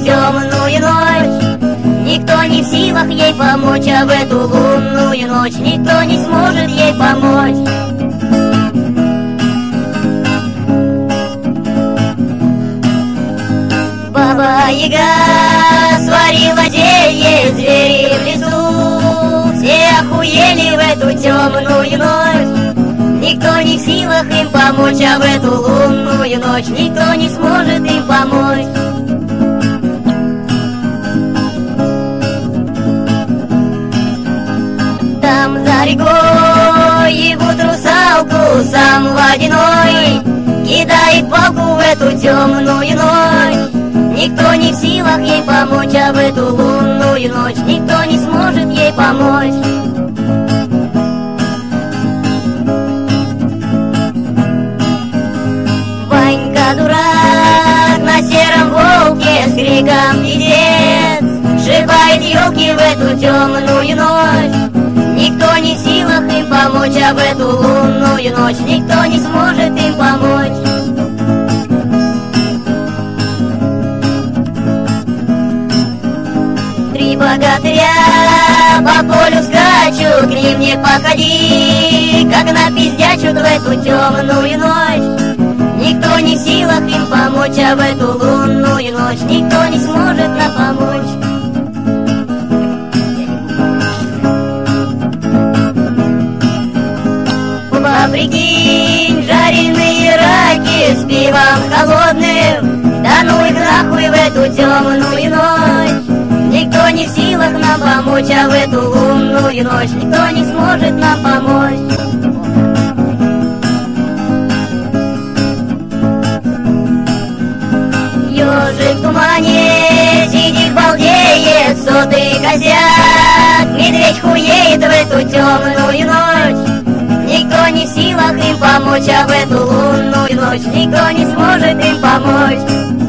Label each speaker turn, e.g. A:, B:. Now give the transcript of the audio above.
A: темную ночь. Никто не в силах ей помочь, а в эту лунную ночь никто не сможет ей помочь. Баба-яга сварила зелье, звери в лесу все охуели в эту темную ночь. Никто не в силах им помочь, а в эту лунную ночь никто не сможет им помочь. Там за рекой ебут русалку, сам водяной кидает палку в эту темную ночь. Никто не в силах ей помочь, а в эту лунную ночь никто не сможет ей помочь. Ванька-дурак на сером волке с криком «Пиздец!» сшибает елки в эту темную ночь. Никто не в силах им помочь, а в эту лунную ночь никто не сможет им помочь. Три богатыря по полю скачут, к ним не подходи, как напиздячут в эту темную ночь. Никто не в силах им помочь, а в эту лунную ночь никто не сможет нам помочь. Прикинь, жареные раки с пивом холодным, да ну их нахуй в эту темную ночь. Никто не в силах нам помочь, а в эту лунную ночь никто не сможет нам помочь. Ёжик в тумане сидит, балдеет, сотый косяк, медведь хуеет в эту темную ночь. Никто не в силах им помочь, а в эту лунную ночь никто не сможет им помочь.